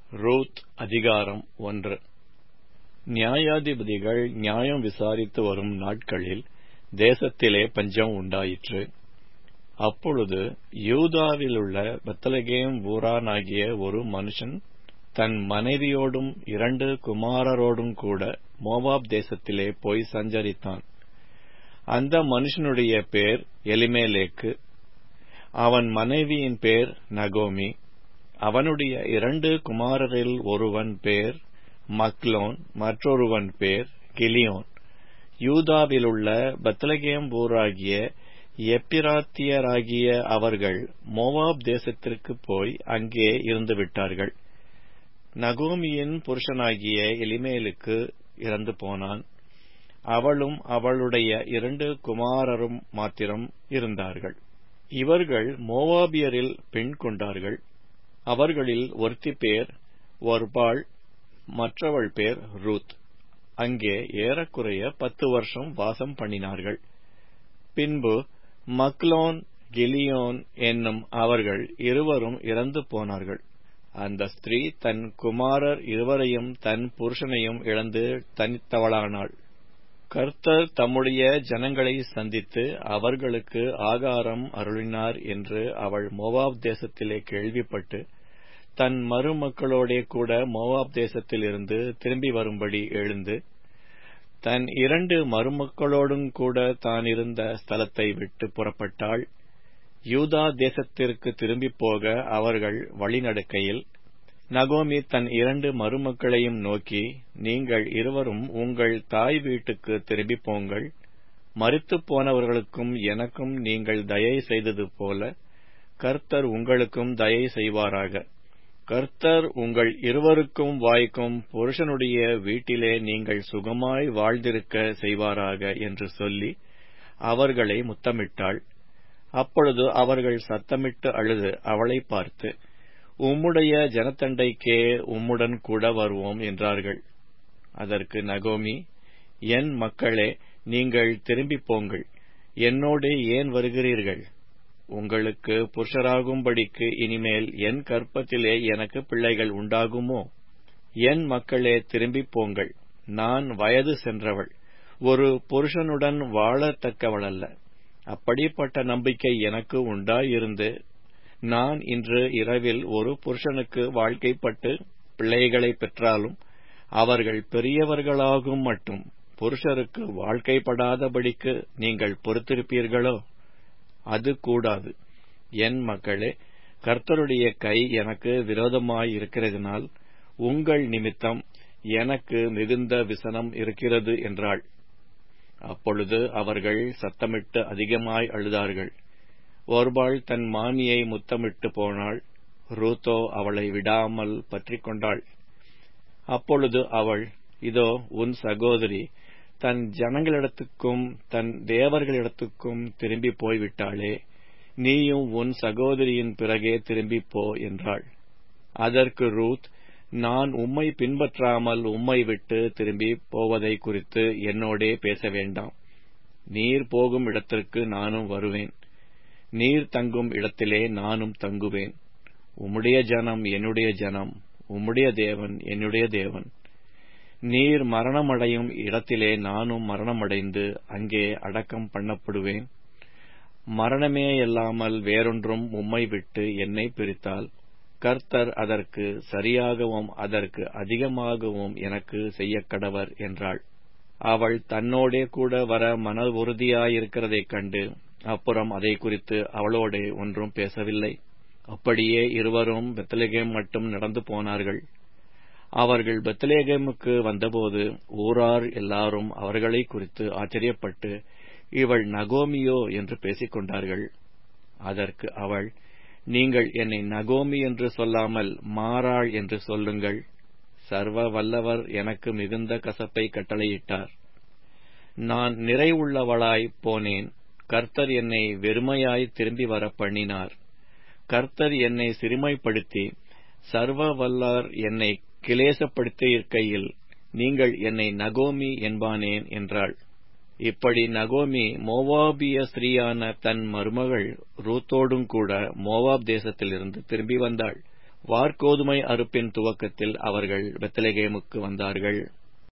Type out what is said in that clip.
Ruth அதிகாரம் 1. நியாயாதிபதிகள் நியாயம் விசாரித்து வரும் நாட்களில் தேசத்திலே பஞ்சம் உண்டாயிற்று. அப்பொழுது யூதாவிலுள்ள பெத்லகேம் ஊரானாகிய ஒரு மனுஷன் தன் மனைவியோடும் 2 குமாரரோடும் கூட மோவாப் தேசத்திலே போய் சஞ்சரித்தான். அந்த மனுஷனுடைய பேர் எலிமெலேக்கு. அவன் மனைவியின் பேர் நகோமி. அவனுடைய 2 குமாரரில் ஒருவன் பேர் மக்லோன், மற்றொருவன் பேர் கிலியோன். யூதாவிலுள்ள பெத்லகேம் ஊராகிய எப்பிராத்தியராகிய அவர்கள் மோவாப் தேசத்திற்கு போய் அங்கே இருந்துவிட்டார்கள். நகோமியின் புருஷனாகிய எலிமெலேக்கு இறந்து போனான். அவளும் அவளுடைய 2 குமாரரும் மாத்திரம் இருந்தார்கள். இவர்கள் மோவாபியரில் பெண் கொண்டார்கள். அவர்களில் ஒருத்தி பேர் ஒர்பாள், மற்றவள் பேர் ரூத். அங்கே ஏறக்குறைய 10 வருஷம் வாசம் பண்ணினார்கள். பின்பு மக்லோன், கிலியோன் என்னும் அவர்கள் இருவரும் இறந்து போனார்கள். அந்த ஸ்திரீ தன் குமாரர் இருவரையும் தன் புருஷனையும் இழந்து தனித்தவளானாள். கர்த்தர் தம்முடைய ஜனங்களை சந்தித்து அவர்களுக்கு ஆகாரம் அருளினார் என்று அவள் மோவாப் தேசத்திலே கேள்விப்பட்டு தன் மருமக்களோடே கூட மோவாப் தேசத்திலிருந்து திரும்பி வரும்படி எழுந்து தன் 2 மருமக்களோடும் கூட தான் இருந்த ஸ்தலத்தை விட்டு புறப்பட்டாள். யூதா தேசத்திற்கு திரும்பி போக அவர்கள் வழிநடக்கையில் நகோமி தன் 2 மருமக்களையும் நோக்கி, நீங்கள் இருவரும் உங்கள் தாய் வீட்டுக்கு திரும்பி போங்கள். மரித்துப் போனவர்களுக்கும் எனக்கும் நீங்கள் தயை செய்தது போல கர்த்தர் உங்களுக்கும் தயை செய்வாராக. கர்த்தர் உங்கள் இருவருக்கும் வாய்க்கும் புருஷனுடைய வீட்டிலே நீங்கள் சுகமாய் வாழ்ந்திருக்க செய்வாராக என்று சொல்லி அவர்களை முத்தமிட்டாள். அப்பொழுது அவர்கள் சத்தமிட்டு அழுது அவளை பார்த்து, உம்முடைய ஜனத்தண்டைக்கே உம்முடன் கூட வருவோம் என்றார்கள். அதற்கு நகோமி, என் மக்களே, நீங்கள் திரும்பி போங்கள். என்னோடே ஏன் வருகிறீர்கள்? உங்களுக்கு புருஷராகும்படிக்கு இனிமேல் என் கர்ப்பத்திலே எனக்கு பிள்ளைகள் உண்டாகுமோ? என் மக்களே, திரும்பி போங்கள். நான் வயது சென்றவள், ஒரு புருஷனுடன் வாழத்தக்கவளல்ல. அப்படிப்பட்ட நம்பிக்கை எனக்கு உண்டாயிருந்து நான் இன்று இரவில் ஒரு புருஷனுக்கு வாழ்க்கைப்பட்டு பிள்ளைகளை பெற்றாலும் அவர்கள் பெரியவர்களாகும் மட்டும் புருஷருக்கு வாழ்க்கைப்படாதபடிக்கு நீங்கள் பொறுத்திருப்பீர்களோ? அது கூடாது. என் மக்களே, கர்த்தருடைய கை எனக்கு விரோதமாயிருக்கிறதினால் உங்கள் நிமித்தம் எனக்கு மிகுந்த விசனம் இருக்கிறது என்றாள். அப்பொழுது அவர்கள் சத்தமிட்டு அதிகமாய் அழுதார்கள். ஒர்பாள் தன் மாமியை முத்தமிட்டு போனாள். ரூத்தோ அவளை விடாமல் பற்றிக் கொண்டாள். அப்பொழுது அவள், இதோ உன் சகோதரி தன் ஜனங்களிடத்துக்கும் தன் தேவர்களிடத்துக்கும் திரும்பி போய்விட்டாளே, நீயும் உன் சகோதரியின் பிறகே திரும்பிப் போ என்றாள். அதற்கு ரூத், நான் உம்மை பின்பற்றாமல் உம்மை விட்டு திரும்பி போவதை குறித்து என்னோடே பேச வேண்டாம். நீர் போகும் இடத்திற்கு நானும் வருவேன். நீர் தங்கும் இடத்திலே நானும் தங்குவேன். உம்முடைய ஜனம் என்னுடைய ஜனம், உம்முடைய தேவன் என்னுடைய தேவன். நீர் மரணமடையும் இடத்திலே நானும் மரணமடைந்து அங்கே அடக்கம் பண்ணப்படுவேன். மரணமேயல்லாமல் வேறொன்றும் உம்மை விட்டு என்னை பிரித்தால் கர்த்தர் அதற்கு சரியாகவும் அதற்கு அதிகமாகவும் எனக்கு செய்யக்கடவர் என்றாள். அவள் தன்னோடே கூட வர மன உறுதியாயிருக்கிறதைக் கண்டு அப்புறம் அதை குறித்து அவளோடே ஒன்றும் பேசவில்லை. அப்படியே இருவரும் பெத்லகேம் மட்டும் நடந்து போனார்கள். அவர்கள் பெத்லகேமுக்கு வந்தபோது ஊரார் எல்லாரும் அவர்களை குறித்து ஆச்சரியப்பட்டு, இவள் நகோமியோ என்று பேசிக் கொண்டார்கள். அதற்கு அவள், நீங்கள் என்னை நகோமி என்று சொல்லாமல் மாறாள் என்று சொல்லுங்கள். சர்வ வல்லவர் எனக்கு மிகுந்த கசப்பை கட்டளையிட்டார். நான் நிறைவுள்ளவளாய் போனேன். கர்த்தர் என்னை வெறுமையாய் திரும்பி வர பண்ணினார். கர்த்தர் என்னை சிறுமைப்படுத்தி சர்வ வல்லார் என்னை கிளேசப்படுத்தியிருக்கையில் நீங்கள் என்னை நகோமி என்பானேன் என்றாள். இப்படி நகோமி மோவாபிய ஸ்திரீயான தன் மருமகள் ரூத்தோடும் கூட மோவாப் தேசத்திலிருந்து திரும்பி வந்தாள். வாற்கோதுமை அறுப்பின் துவக்கத்தில் அவர்கள் பெத்லெகேமுக்கு வந்தார்கள்.